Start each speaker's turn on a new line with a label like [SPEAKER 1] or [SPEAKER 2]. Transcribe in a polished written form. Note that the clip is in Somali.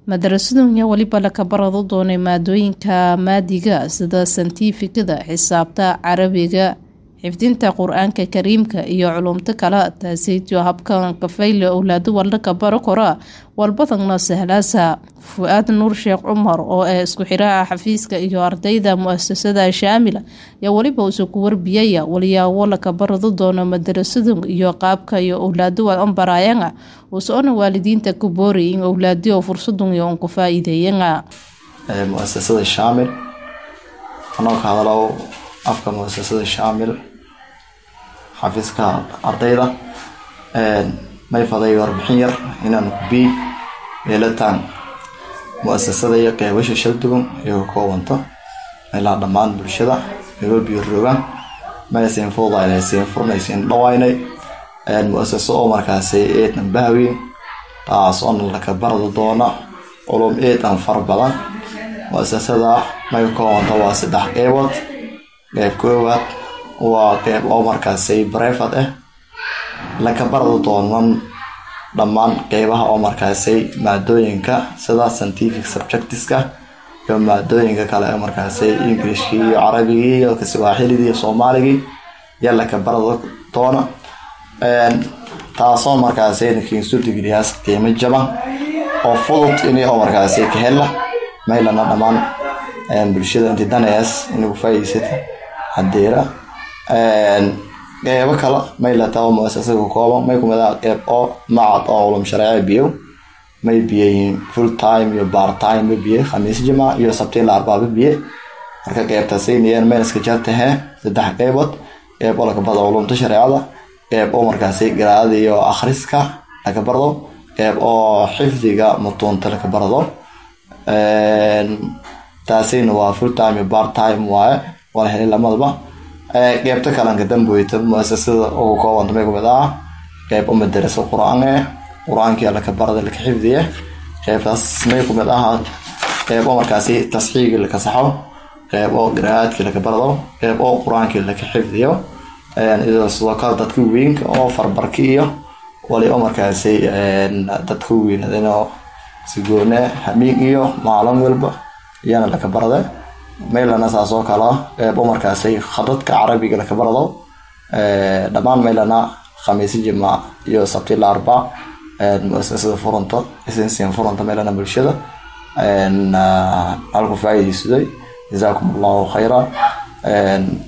[SPEAKER 1] madrasadun iyo waliba la kabarado doonay maadooyinka maadiga sida scientificada, xisaabta, carabiga, xifdinta quraanka kariimka iyo culumta kale taasayto habkan kafayl awlaadu wala kabaro kora walbadana sahlaasa. Fuad Nuur Sheekh Umar oo isku xiraa xafiiska iyo ardayda muassasada Shaamila ya waliba uu ku warbiyay waliyaabo la kabarado doona madrasadun iyo qaabka iyo awlaadu waan barayanga oo soo waalidiinta ku boori in awlaadu fursadun iyo ku faa'iideeyanga
[SPEAKER 2] muassasada Shaamil anoo ka hadalo afka muassasada Shaamil xafiiska ardayda may faday warbixin yar inaan bi yeelataan muassasada iyo qeybasha shaqadugan iyo koobanta ilaa dhamaan bulshada iyo biiroogan maaysan foodaynaysan furnaysan dhawaynay muassasada oo markaas ay tanbaawi taas oo la ka barado doona culum aan far badan muassasada may koobanta waa 3 qeybood qeyb koowaad waa qeyb oo markaas ay private la ka barado doonaan dhamaan qeybaha oo markaas ay maadooyinka sida scientific subjects-ka iyo maadooyinka kale ee markaas ay English iyo Carabiga iyo Kiswahili iyo Soomaaliga yalla ka barado doona taasoo markaas ay kiinsu digriyaas qiimo jaban oo fudud inay oo markaas ay ka hela meelana dhamaan bulshada inta danays inuu faa'iideysto hadeera qeyb kale meela taa muassasada ku kooban may kumada qeyb oo macad oo culum sharci biyo may biyo full time iyo part time biyo khamiis juma iyo sabti la arba'a biyo marka qeybta siinayeen meel iska jartahay 3 qeybood qeyb oo la ka bado culumta sharciga qeyb oo markaas ay garaad iyo akhriska la ka barado qeyb oo xifdiga mutunta la ka barado taasina waa full time iyo part time waa helay lamadaba qeybta kale ka dambeeyay muassasada oo kooban may kumada qeyb madrasa quraanka la ka barado la ka xifdiye qeybtaas may kumada qeyb markaas tasxiig la ka saxo qeyb oo qiraa'adka la ka barado qeyb oo quraanka la ka xifdiyo idoo sidoo kale dadka weyn oo farbarkiyo wali oo markaas dadka weyn inoo si goone hamiig iyo maalin walba yana la ka barado meelana saaso kala qeyb markaas ay khadadka Carabiga la ka barado dhamaan meelana khamiis juma iyo sabti la arba muassasada Furanto essential Furanto meelana bulshada alku faa'iideysaday jazakumullahu khayran